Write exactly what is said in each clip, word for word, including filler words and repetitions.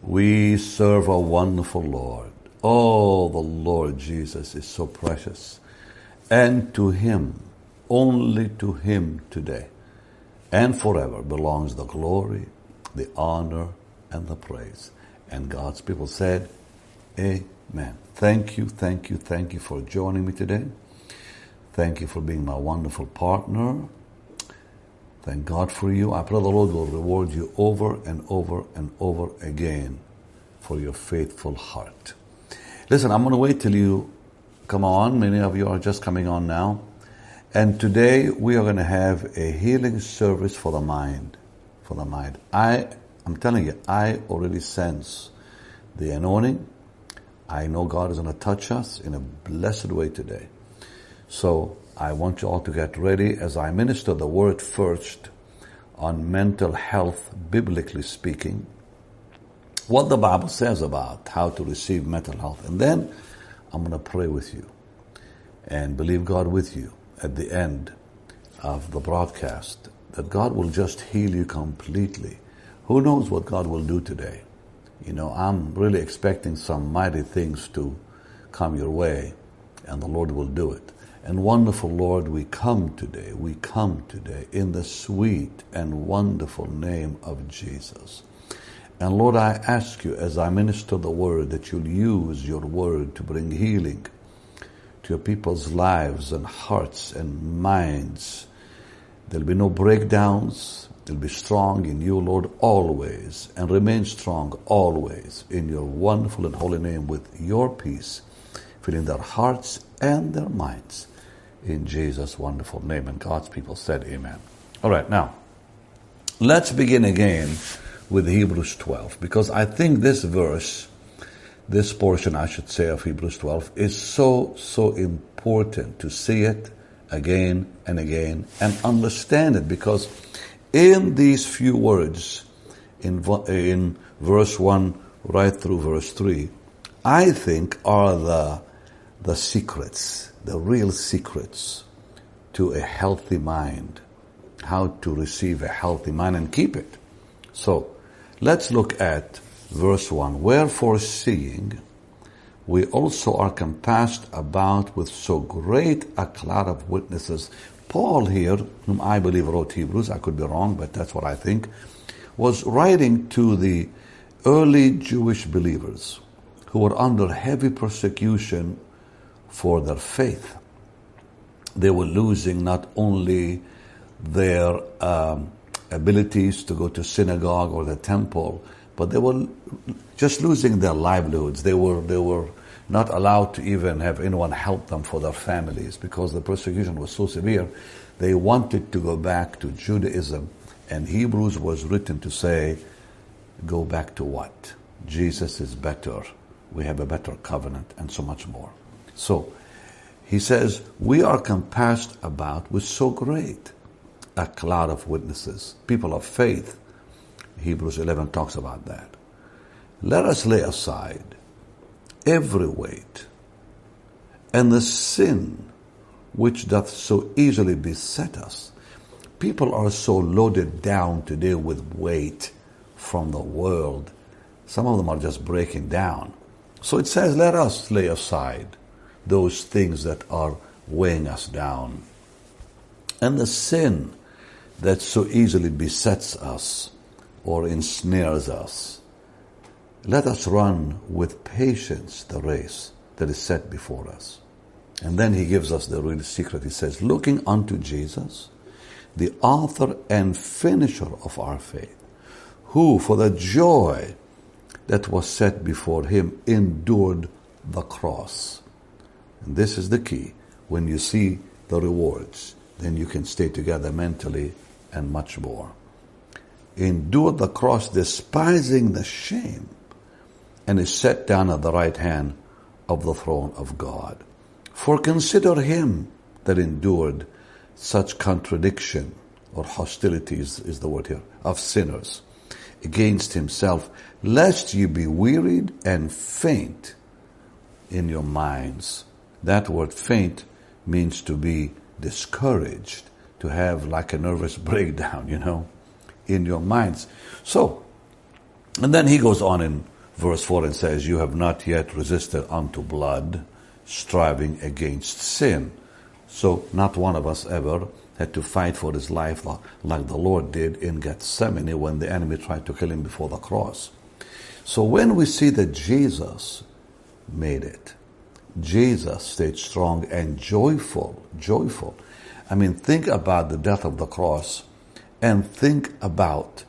We serve a wonderful Lord. Oh, the Lord Jesus is so precious. And to Him, only to Him today and forever belongs the glory, the honor, and the praise. And God's people said, Amen. Thank you, thank you, thank you for joining me today. Thank you for being my wonderful partner. Thank God for you. I pray the Lord will reward you over and over and over again for your faithful heart. Listen, I'm going to wait till you come on. Many of you are just coming on now. And today we are going to have a healing service for the mind. For the mind. I, I'm telling you, I already sense the anointing. I know God is going to touch us in a blessed way today. So I want you all to get ready as I minister the word first on mental health, biblically speaking, what the Bible says about how to receive mental health. And then I'm going to pray with you and believe God with you at the end of the broadcast that God will just heal you completely. Who knows what God will do today? You know, I'm really expecting some mighty things to come your way, and the Lord will do it. And wonderful Lord, we come today, we come today in the sweet and wonderful name of Jesus. And Lord, I ask you as I minister the word that you'll use your word to bring healing to your people's lives and hearts and minds. There'll be no breakdowns. They'll be strong in you, Lord, always, and remain strong always in your wonderful and holy name with your peace, filling their hearts and their minds. In Jesus' wonderful name. And God's people said amen. All right, now, let's begin again with Hebrews twelve, because I think this verse, this portion, I should say, of Hebrews twelve is so, so important to see it again and again and understand it, because in these few words, in, in verse one right through verse three, I think are the, the secrets, the real secrets to a healthy mind, how to receive a healthy mind and keep it. So, let's look at verse one. Wherefore seeing we also are compassed about with so great a cloud of witnesses. Paul here, whom I believe wrote Hebrews, I could be wrong, but that's what I think, was writing to the early Jewish believers who were under heavy persecution for their faith. They were losing not only their um, abilities to go to synagogue or the temple, but they were just losing their livelihoods. They were they were not allowed to even have anyone help them for their families because the persecution was so severe. They wanted to go back to Judaism, and Hebrews was written to say, go back to what? Jesus is better. We have a better covenant and so much more. So, he says, we are compassed about with so great a cloud of witnesses, people of faith. Hebrews eleven talks about that. Let us lay aside every weight and the sin which doth so easily beset us. People are so loaded down today with weight from the world. Some of them are just breaking down. So it says, let us lay aside those things that are weighing us down, and the sin that so easily besets us or ensnares us. Let us run with patience the race that is set before us. And then he gives us the real secret. He says, looking unto Jesus, the author and finisher of our faith, who for the joy that was set before him endured the cross. And this is the key. When you see the rewards, then you can stay together mentally and much more. Endured the cross, despising the shame, and is set down at the right hand of the throne of God. For consider him that endured such contradiction, or hostilities is the word here, of sinners against himself, lest ye be wearied and faint in your minds. That word faint means to be discouraged, to have like a nervous breakdown, you know, in your minds. So, and then he goes on in verse four, it says, you have not yet resisted unto blood, striving against sin. So not one of us ever had to fight for his life like the Lord did in Gethsemane when the enemy tried to kill him before the cross. So when we see that Jesus made it, Jesus stayed strong and joyful, joyful. I mean, think about the death of the cross and think about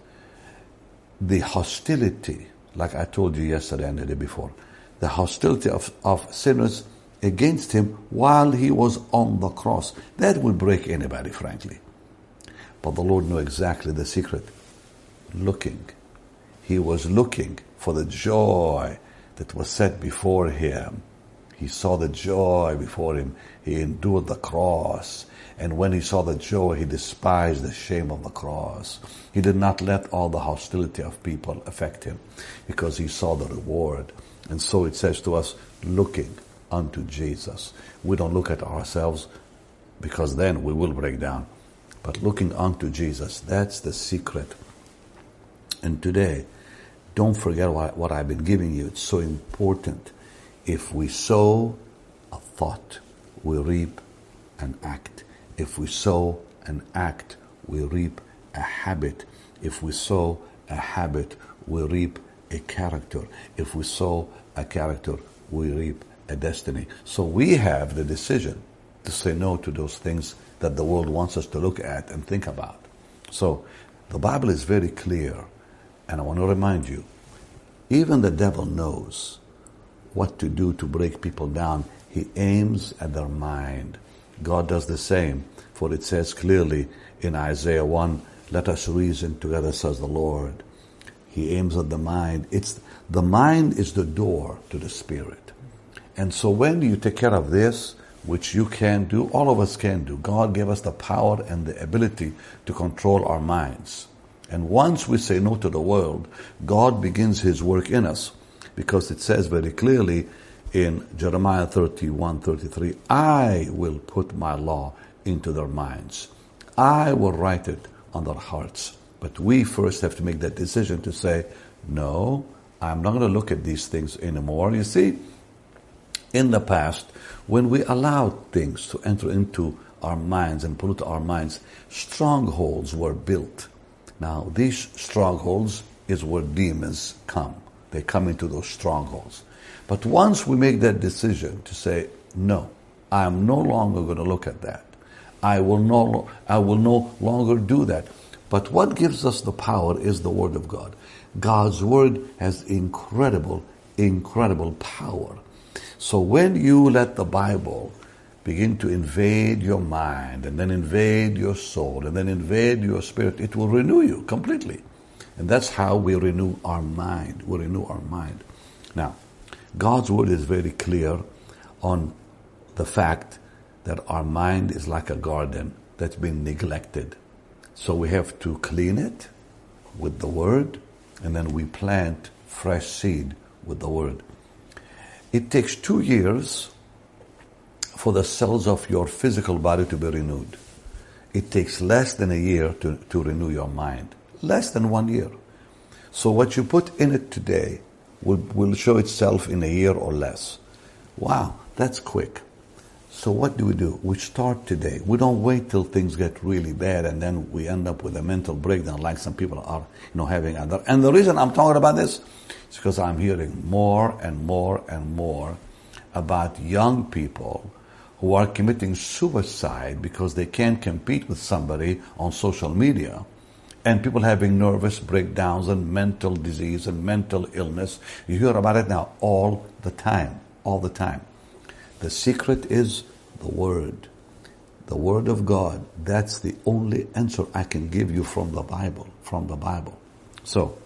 the hostility, like I told you yesterday and the day before, the hostility of, of sinners against him while he was on the cross. That would break anybody, frankly. But the Lord knew exactly the secret. Looking. He was looking for the joy that was set before him. He saw the joy before him. He endured the cross. And when he saw the joy, he despised the shame of the cross. He did not let all the hostility of people affect him because he saw the reward. And so it says to us, looking unto Jesus. We don't look at ourselves because then we will break down. But looking unto Jesus, that's the secret. And today, don't forget what, what I've been giving you. It's so important. If we sow a thought, we reap an act. If we sow an act, we reap a habit. If we sow a habit, we reap a character. If we sow a character, we reap a destiny. So we have the decision to say no to those things that the world wants us to look at and think about. So the Bible is very clear, and I want to remind you, even the devil knows what to do to break people down. He aims at their mind. God does the same, for it says clearly in Isaiah one, let us reason together, says the Lord. He aims at the mind. It's the mind is the door to the spirit. And so when you take care of this, which you can do, all of us can do. God gave us the power and the ability to control our minds. And once we say no to the world, God begins his work in us. Because it says very clearly in Jeremiah thirty-one thirty-three, I will put my law into their minds. I will write it on their hearts. But we first have to make that decision to say, no, I'm not going to look at these things anymore. You see, in the past, when we allowed things to enter into our minds and pollute our minds, strongholds were built. Now, these strongholds is where demons come. They come into those strongholds. But once we make that decision to say, no, I am no longer going to look at that. I will no, I will no longer do that. But what gives us the power is the Word of God. God's Word has incredible, incredible power. So when you let the Bible begin to invade your mind and then invade your soul and then invade your spirit, it will renew you completely. And that's how we renew our mind. We renew our mind. Now, God's Word is very clear on the fact that our mind is like a garden that's been neglected. So we have to clean it with the Word, and then we plant fresh seed with the Word. It takes two years for the cells of your physical body to be renewed. It takes less than a year to, to renew your mind. Less than one year. So what you put in it today will, will show itself in a year or less. Wow, that's quick. So what do we do? We start today. We don't wait till things get really bad and then we end up with a mental breakdown like some people are, you know, having. Other. And the reason I'm talking about this is because I'm hearing more and more and more about young people who are committing suicide because they can't compete with somebody on social media, and people having nervous breakdowns and mental disease and mental illness. You hear about it now all the time, all the time. The secret is the Word. The Word of God. That's the only answer I can give you from the Bible, from the Bible. So,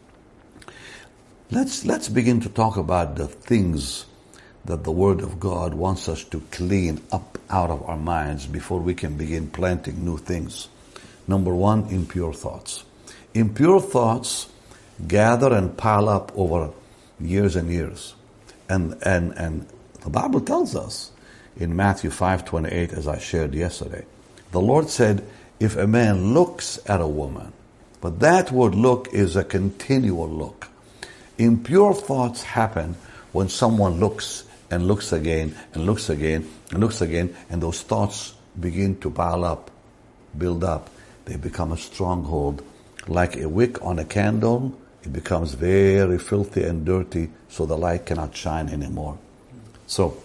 let's let's begin to talk about the things that the Word of God wants us to clean up out of our minds before we can begin planting new things. Number one, impure thoughts. Impure thoughts gather and pile up over years and years. And and and the Bible tells us in Matthew five twenty-eight, as I shared yesterday, the Lord said, if a man looks at a woman, but that word look is a continual look. Impure thoughts happen when someone looks and looks again and looks again and looks again, and those thoughts begin to pile up, build up. They become a stronghold. Like a wick on a candle, it becomes very filthy and dirty, so the light cannot shine anymore. So,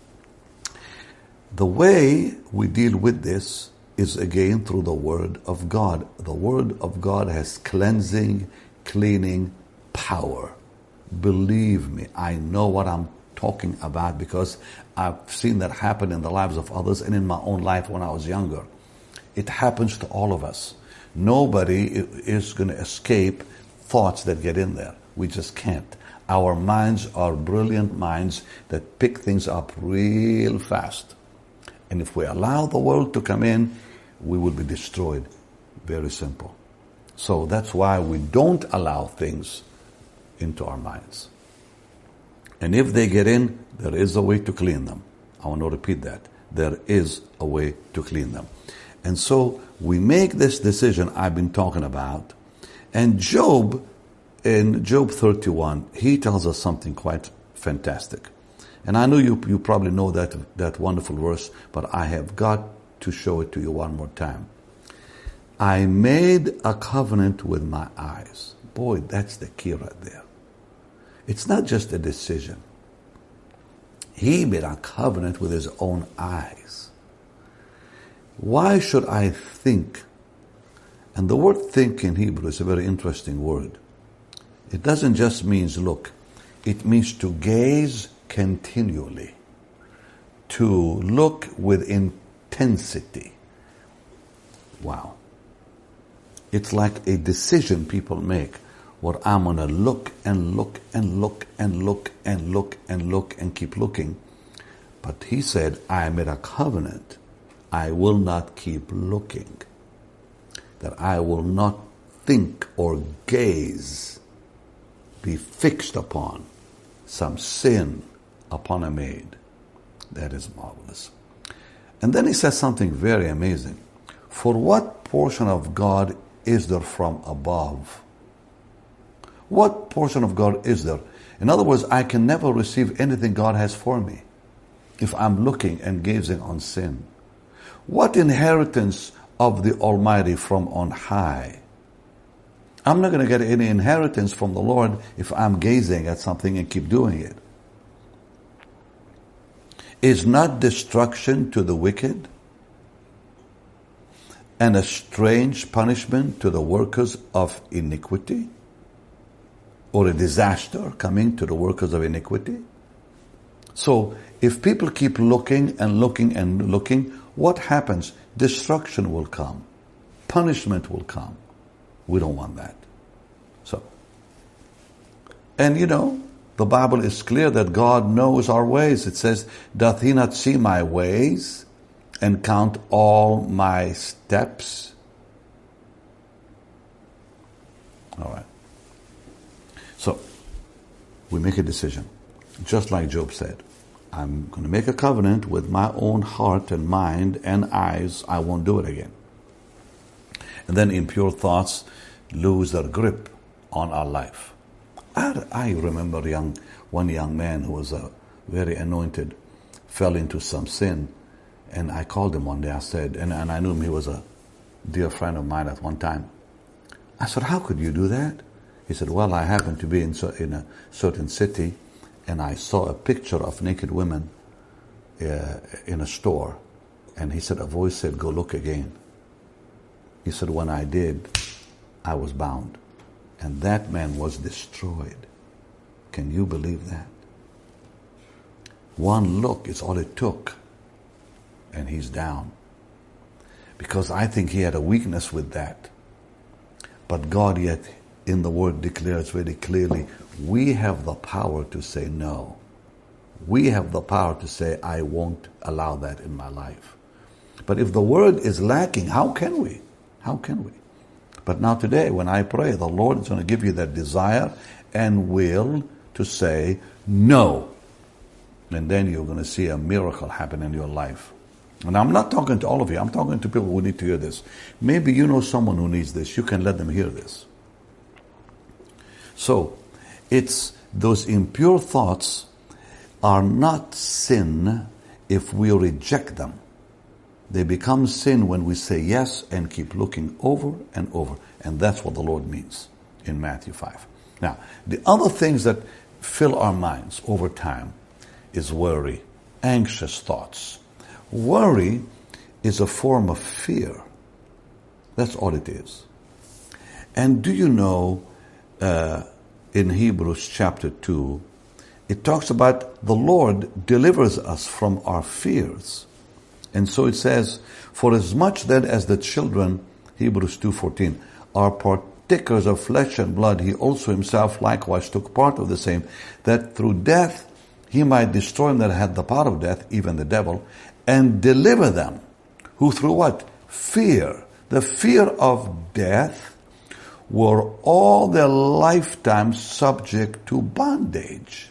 the way we deal with this is again through the Word of God. The Word of God has cleansing, cleaning power. Believe me, I know what I'm talking about because I've seen that happen in the lives of others and in my own life when I was younger. It happens to all of us. Nobody is going to escape thoughts that get in there. We just can't. Our minds are brilliant minds that pick things up real fast. And if we allow the world to come in, we will be destroyed. Very simple. So that's why we don't allow things into our minds. And if they get in, there is a way to clean them. I want to repeat that. There is a way to clean them. And so we make this decision I've been talking about. And Job, in Job thirty-one, he tells us something quite fantastic. And I know you, you probably know that, that wonderful verse, but I have got to show it to you one more time. I made a covenant with my eyes. Boy, that's the key right there. It's not just a decision. He made a covenant with his own eyes. Why should I think? And the word think in Hebrew is a very interesting word. It doesn't just mean look. It means to gaze continually. To look with intensity. Wow. It's like a decision people make. Where I'm going to look and look and look and look and look and look and keep looking. But he said, I made a covenant. I will not keep looking. That I will not think or gaze, be fixed upon some sin upon a maid. That is marvelous. And then he says something very amazing. For what portion of God is there from above? What portion of God is there? In other words, I can never receive anything God has for me if I'm looking and gazing on sin. What inheritance of the Almighty from on high? I'm not going to get any inheritance from the Lord if I'm gazing at something and keep doing it. Is not destruction to the wicked and a strange punishment to the workers of iniquity? Or a disaster coming to the workers of iniquity? So, if people keep looking and looking and looking, what happens? Destruction will come. Punishment will come. We don't want that. So, and you know, the Bible is clear that God knows our ways. It says, doth he not see my ways and count all my steps? All right. So, we make a decision. Just like Job said, I'm going to make a covenant with my own heart and mind and eyes. I won't do it again. And then impure thoughts lose their grip on our life. I, I remember young, one young man who was a very anointed, fell into some sin. And I called him one day. I said, and, and I knew him, he was a dear friend of mine at one time. I said, how could you do that? He said, well, I happened to be in, in a certain city, and I saw a picture of naked women uh, in a store. And he said, a voice said, go look again. He said, when I did, I was bound. And that man was destroyed. Can you believe that? One look is all it took, and he's down. Because I think he had a weakness with that. But God yet in the Word declares very clearly, we have the power to say no. We have the power to say, I won't allow that in my life. But if the Word is lacking, how can we? How can we? But now today, when I pray, the Lord is going to give you that desire and will to say no. And then you're going to see a miracle happen in your life. And I'm not talking to all of you. I'm talking to people who need to hear this. Maybe you know someone who needs this. You can let them hear this. So, It's those impure thoughts are not sin if we reject them. They become sin when we say yes and keep looking over and over. And that's what the Lord means in Matthew five. Now, the other things that fill our minds over time is worry, anxious thoughts. Worry is a form of fear. That's all it is. And do you know, uh, in Hebrews chapter two, it talks about the Lord delivers us from our fears. And so it says, for as much then as the children, Hebrews two fourteen, are partakers of flesh and blood, he also himself likewise took part of the same, that through death he might destroy him that had the power of death, even the devil, and deliver them, who through what? Fear. The fear of death were all their lifetime subject to bondage.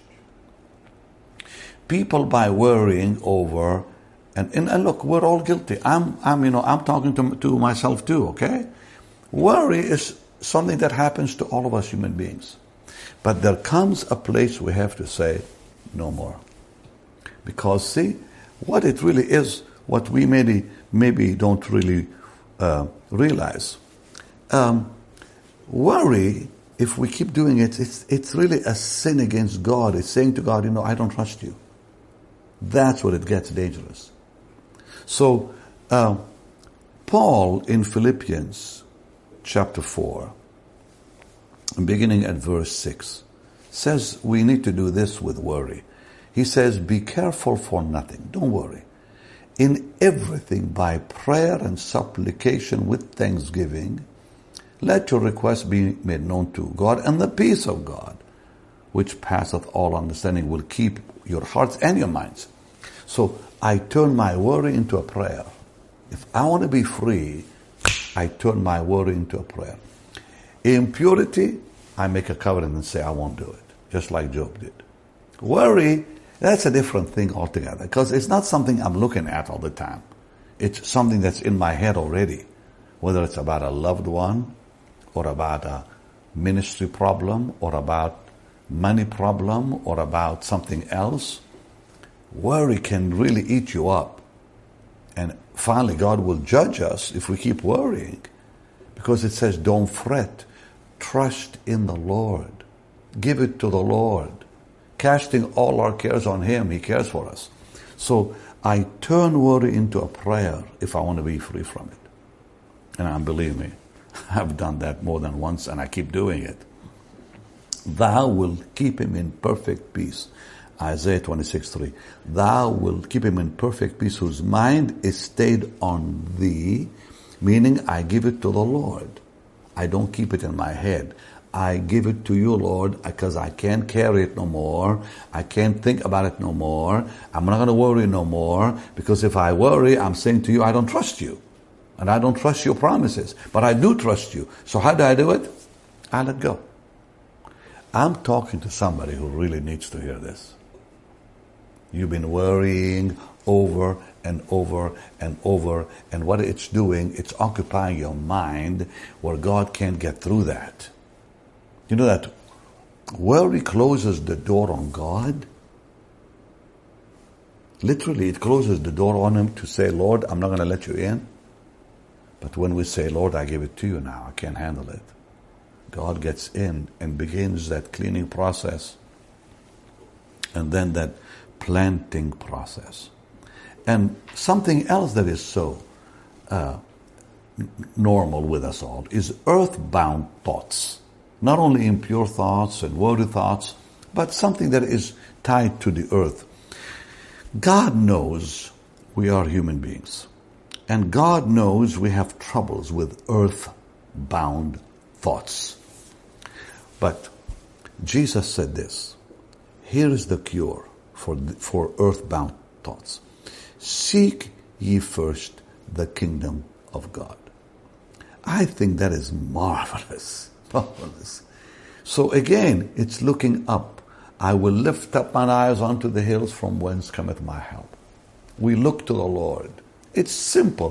People, by worrying over, and, and, and look, we're all guilty. I'm, I'm, you know, I'm talking to, to myself too, okay? Worry is something that happens to all of us human beings. But there comes a place we have to say, no more. Because see, what it really is, what we maybe, maybe don't really uh, realize. Um, worry, if we keep doing it, it's, it's really a sin against God. It's saying to God, you know, I don't trust you. That's where it gets dangerous. So, uh, Paul in Philippians chapter four, beginning at verse six, says we need to do this with worry. He says, be careful for nothing. Don't worry. In everything by prayer and supplication with thanksgiving, let your requests be made known to God, and the peace of God, which passeth all understanding, will keep your hearts and your minds. So I turn my worry into a prayer. If I want to be free, I turn my worry into a prayer. Impurity, I make a covenant and say I won't do it, just like Job did. Worry, that's a different thing altogether, because it's not something I'm looking at all the time. It's something that's in my head already, whether it's about a loved one, or about a ministry problem, or about money problem, or about something else. Worry can really eat you up. And finally, God will judge us if we keep worrying. Because it says, don't fret. Trust in the Lord. Give it to the Lord. Casting all our cares on Him. He cares for us. So I turn worry into a prayer if I want to be free from it. And believe me, I've done that more than once and I keep doing it. Thou wilt keep him in perfect peace. Isaiah twenty-six three. Thou wilt keep him in perfect peace whose mind is stayed on thee, meaning I give it to the Lord. I don't keep it in my head. I give it to you, Lord, because I can't carry it no more. I can't think about it no more. I'm not going to worry no more, because if I worry, I'm saying to you, I don't trust you. And I don't trust your promises. But I do trust you. So how do I do it? I let go. I'm talking to somebody who really needs to hear this. You've been worrying over and over and over, and what it's doing, it's occupying your mind where God can't get through that. You know that worry closes the door on God? Literally, it closes the door on Him to say, Lord, I'm not going to let you in. But when we say, Lord, I give it to you now, I can't handle it, God gets in and begins that cleaning process, and then that planting process. And something else that is so uh, normal with us all is earthbound thoughts. Not only impure thoughts and worldly thoughts, but something that is tied to the earth. God knows we are human beings. And God knows we have troubles with earthbound thoughts. But Jesus said this. Here is the cure for, for earthbound thoughts. Seek ye first the kingdom of God. I think that is marvelous. Marvelous. So again, it's looking up. I will lift up mine eyes unto the hills from whence cometh my help. We look to the Lord. It's simple.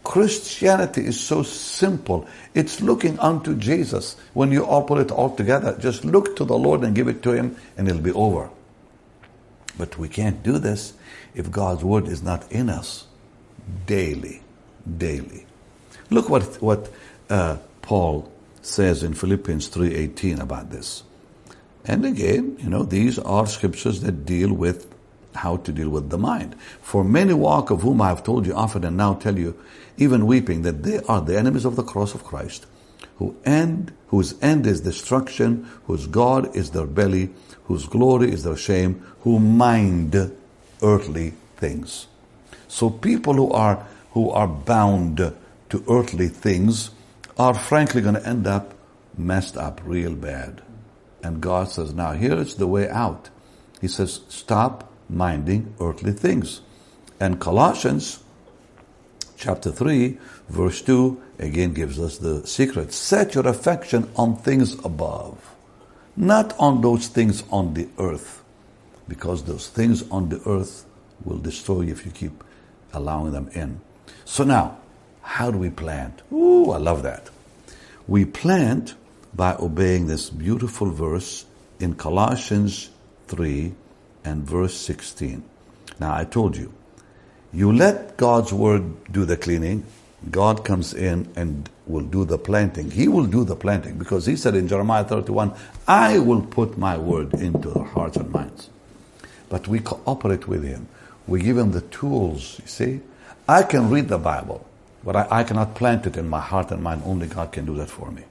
Christianity is so simple. It's looking unto Jesus. When you all put it all together, just look to the Lord and give it to Him, and it'll be over. But we can't do this if God's Word is not in us daily, daily. Look what what uh, Paul says in Philippians three eighteen about this. And again, you know, these are scriptures that deal with how to deal with the mind. For many walk, of whom I have told you often and now tell you, even weeping, that they are the enemies of the cross of Christ, who end, whose end is destruction, whose God is their belly, whose glory is their shame, who mind earthly things. So people who are who are bound to earthly things are frankly going to end up messed up real bad. And God says, now here's the way out. He says, stop minding earthly things. And Colossians chapter three, verse two, again gives us the secret. Set your affection on things above, not on those things on the earth, because those things on the earth will destroy you if you keep allowing them in. So now, how do we plant? Ooh, I love that. We plant by obeying this beautiful verse in Colossians three and verse sixteen. Now, I told you, you let God's word do the cleaning. God comes in and will do the planting. He will do the planting because He said in Jeremiah thirty-one, I will put my word into their hearts and minds. But we cooperate with Him. We give Him the tools, you see. I can read the Bible, but I, I cannot plant it in my heart and mind. Only God can do that for me.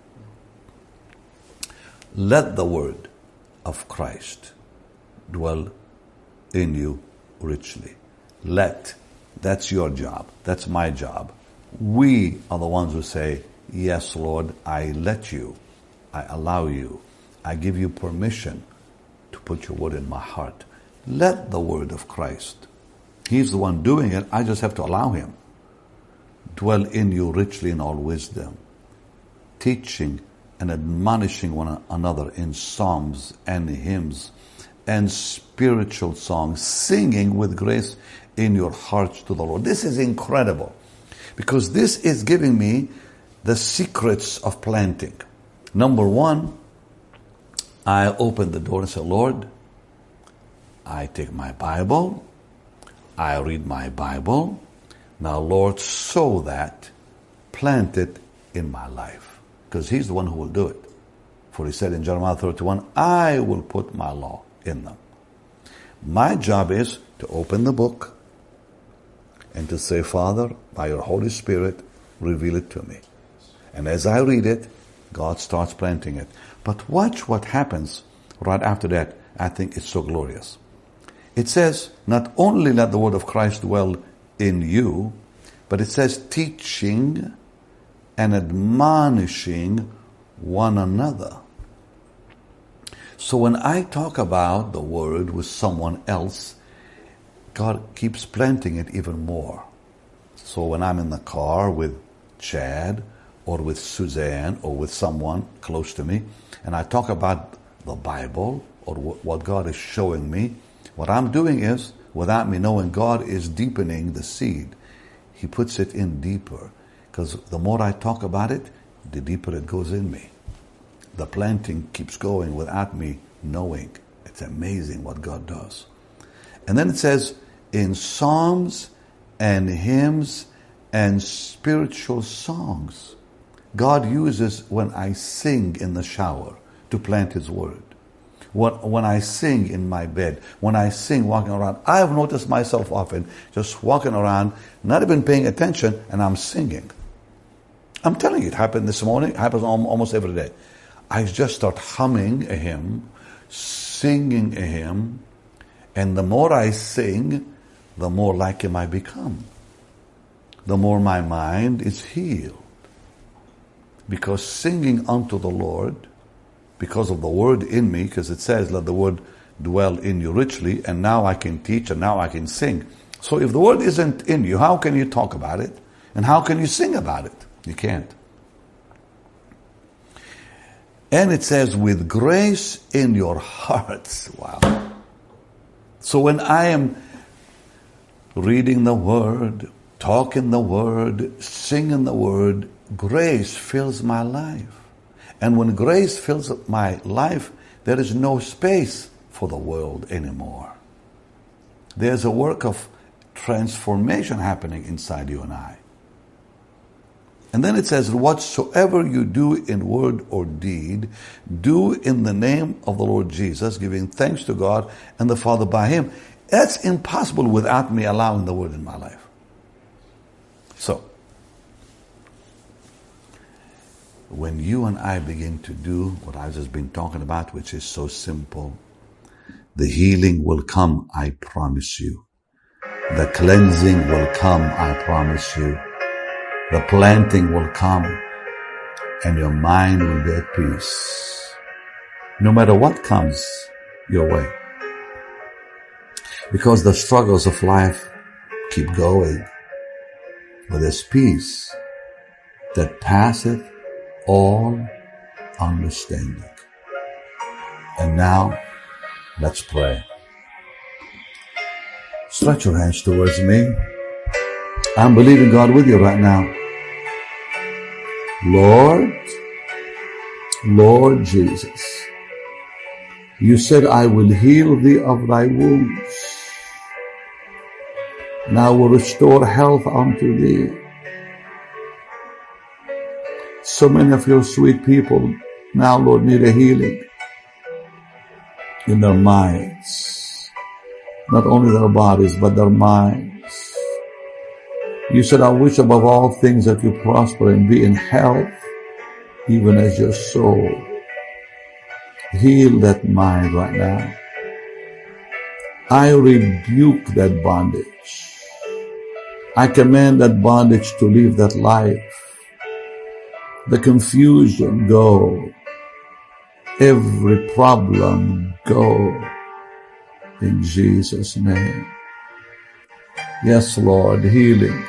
Let the word of Christ dwell in you richly. Let. That's your job. That's my job. We are the ones who say, yes, Lord, I let you. I allow you. I give you permission to put your word in my heart. Let the word of Christ. He's the one doing it. I just have to allow Him. Dwell in you richly in all wisdom, teaching and admonishing one another in psalms and hymns and spiritual songs, singing with grace in your hearts to the Lord. This is incredible because this is giving me the secrets of planting. Number one, I open the door and say, Lord, I take my Bible, I read my Bible. Now, Lord, sow that, plant it in my life. Because He's the one who will do it. For He said in Jeremiah thirty-one, I will put my law in them. My job is to open the book and to say, Father, by your Holy Spirit, reveal it to me. And as I read it, God starts planting it. But watch what happens right after that. I think it's so glorious. It says, not only let the word of Christ dwell in you, but it says teaching and admonishing one another. So when I talk about the word with someone else, God keeps planting it even more. So when I'm in the car with Chad or with Suzanne or with someone close to me, and I talk about the Bible or what God is showing me, what I'm doing is, without me knowing, God is deepening the seed. He puts it in deeper. Because the more I talk about it, the deeper it goes in me. The planting keeps going without me knowing. It's amazing what God does. And then it says, in psalms and hymns and spiritual songs. God uses when I sing in the shower to plant His word. When, when I sing in my bed, when I sing walking around, I have noticed myself often just walking around, not even paying attention, and I'm singing. I'm telling you, it happened this morning. It happens almost every day. I just start humming a hymn, singing a hymn, and the more I sing, the more like Him I become. The more my mind is healed. Because singing unto the Lord, because of the word in me, because it says, let the word dwell in you richly, and now I can teach and now I can sing. So if the word isn't in you, how can you talk about it? And how can you sing about it? You can't. And it says, with grace in your hearts. Wow. So when I am reading the word, talk in the Word, sing in the Word, grace fills my life. And when grace fills my life, there is no space for the world anymore. There's a work of transformation happening inside you and I. And then it says, whatsoever you do in word or deed, do in the name of the Lord Jesus, giving thanks to God and the Father by Him. That's impossible without me allowing the Word in my life. So, when you and I begin to do what I've just been talking about, which is so simple, the healing will come, I promise you. The cleansing will come, I promise you. The planting will come, and your mind will be at peace, no matter what comes your way. Because the struggles of life keep going, but there's peace that passeth all understanding. And now, let's pray. Stretch your hands towards me. I'm believing God with you right now. Lord, Lord Jesus, you said, I will heal thee of thy wounds, and I will restore health unto thee. So many of your sweet people now, Lord, need a healing in their minds. Not only their bodies, but their minds. You said, I wish above all things that you prosper and be in health, even as your soul. Heal that mind right now. I rebuke that bondage. I command that bondage to leave that life. The confusion go. Every problem go. In Jesus' name. Yes, Lord, healing.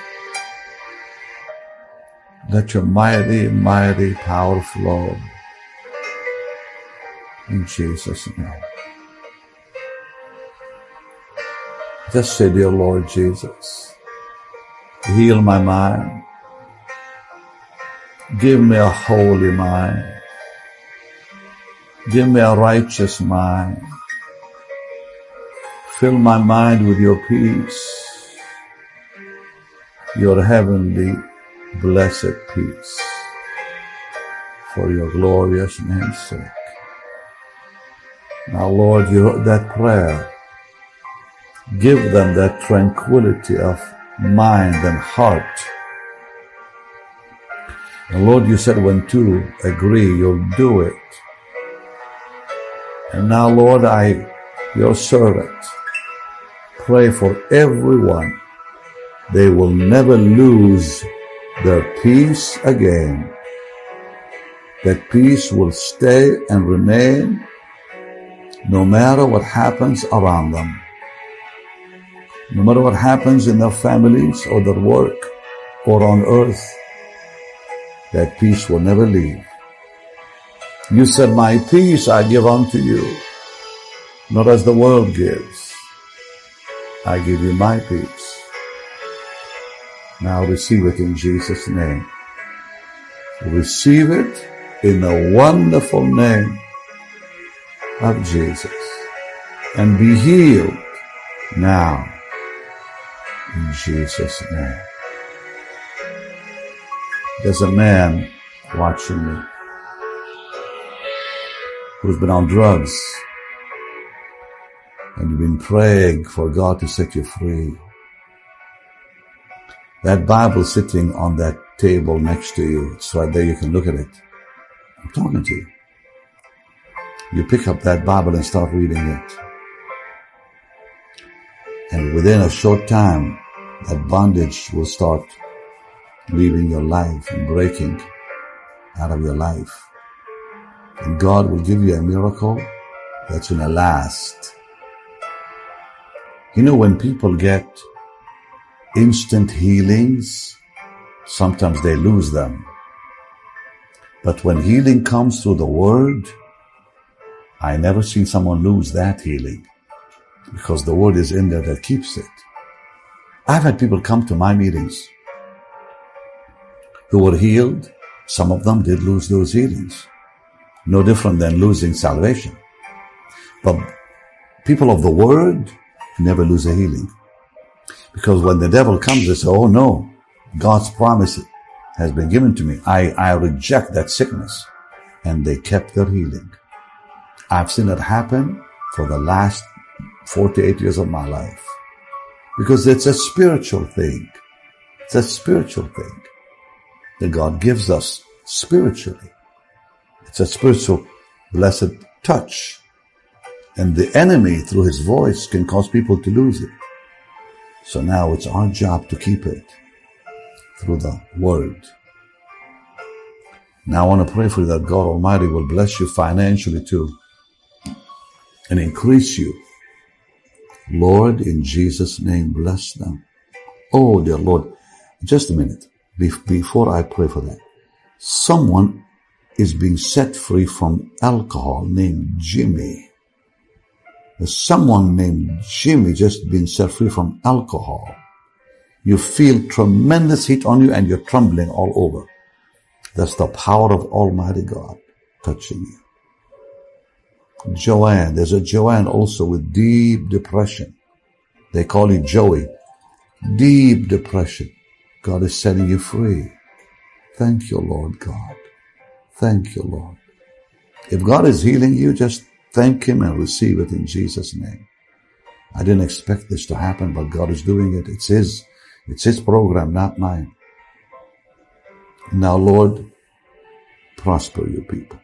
Let your mighty, mighty power flow. In Jesus' name. Just say, dear Lord Jesus, heal my mind. Give me a holy mind. Give me a righteous mind. Fill my mind with your peace, your heavenly, blessed peace, for your glorious name's sake. Now, Lord, you heard that prayer. Give them that tranquility of mind and heart. And Lord, you said when two agree, you'll do it. And now, Lord, I, your servant, pray for everyone. They will never lose their peace again. That peace will stay and remain no matter what happens around them. No matter what happens in their families or their work or on earth, that peace will never leave. You said, my peace I give unto you, not as the world gives. I give you my peace. Now receive it in Jesus' name. Receive it in the wonderful name of Jesus. And be healed now in Jesus' name. There's a man watching me who's been on drugs, and you've been praying for God to set you free. That Bible sitting on that table next to you, it's right there, you can look at it. I'm talking to you. You pick up that Bible and start reading it. And within a short time, that bondage will start leaving your life and breaking out of your life. And God will give you a miracle that's going to last. You know, when people get instant healings, sometimes they lose them. But when healing comes through the Word, I never seen someone lose that healing, because the Word is in there that keeps it. I've had people come to my meetings who were healed. Some of them did lose those healings. No different than losing salvation. But people of the Word never lose a healing. Because when the devil comes, they say, oh no, God's promise has been given to me. I, I reject that sickness. And they kept their healing. I've seen it happen for the last forty-eight years of my life. Because it's a spiritual thing. It's a spiritual thing that God gives us spiritually. It's a spiritual blessed touch. And the enemy, through his voice, can cause people to lose it. So now it's our job to keep it through the Word. Now I want to pray for you that God Almighty will bless you financially too and increase you. Lord, in Jesus' name, bless them. Oh, dear Lord, just a minute. Before I pray for that, someone is being set free from alcohol named Jimmy. There's someone named Jimmy just being set free from alcohol. You feel tremendous heat on you and you're trembling all over. That's the power of Almighty God touching you. Joanne, there's a Joanne also with deep depression. They call it Joey. Deep depression. God is setting you free. Thank you, Lord God. Thank you, Lord. If God is healing you, just thank Him and receive it in Jesus' name. I didn't expect this to happen, but God is doing it. It's His, it's His program, not mine. Now, Lord, prosper your people.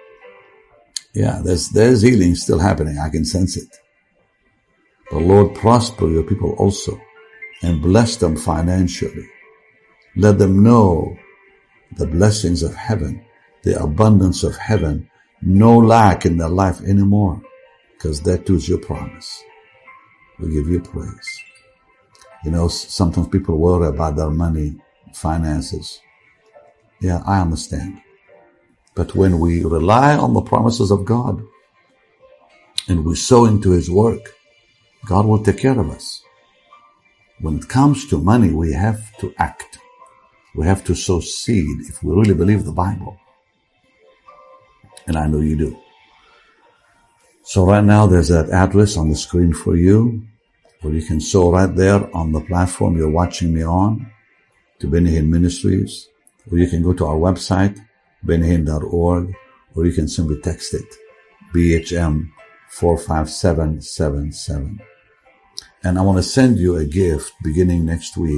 Yeah, there's, there's healing still happening. I can sense it. But Lord, prosper your people also and bless them financially. Let them know the blessings of heaven, the abundance of heaven, no lack in their life anymore, because that too is your promise. We give you praise. You know, sometimes people worry about their money, finances. Yeah, I understand. But when we rely on the promises of God and we sow into His work, God will take care of us. When it comes to money, we have to act. We have to sow seed if we really believe the Bible. And I know you do. So right now there's that address on the screen for you where you can sow right there on the platform you're watching me on to Benny Hinn Ministries. Or you can go to our website, benny hinn dot org, or you can simply text it, B H M four five seven seven seven. And I want to send you a gift beginning next week.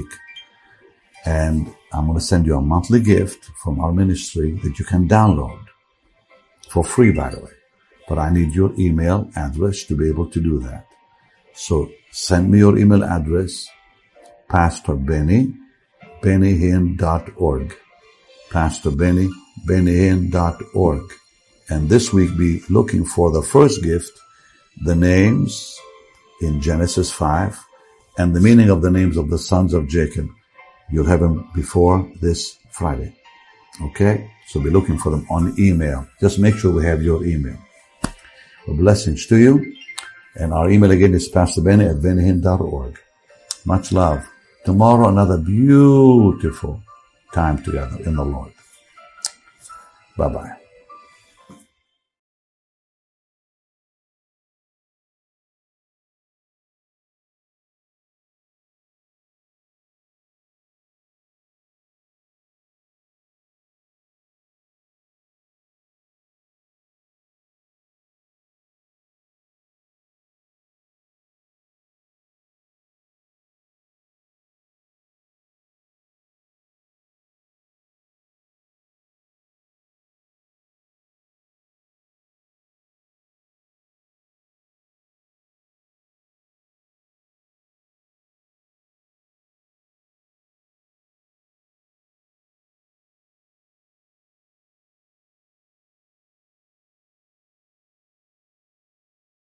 And I'm going to send you a monthly gift from our ministry that you can download for free, by the way. But I need your email address to be able to do that. So send me your email address, Pastor Benny, benny hinn dot org. Pastor Benny, benny hinn dot org. And this week be looking for the first gift, the names in Genesis five, and the meaning of the names of the sons of Jacob. You'll have them before this Friday. Okay? So be looking for them on email. Just make sure we have your email. Well, blessings to you. And our email again is Pastor Benny at benny hinn dot org. Much love. Tomorrow, another beautiful time together in the Lord. Bye-bye.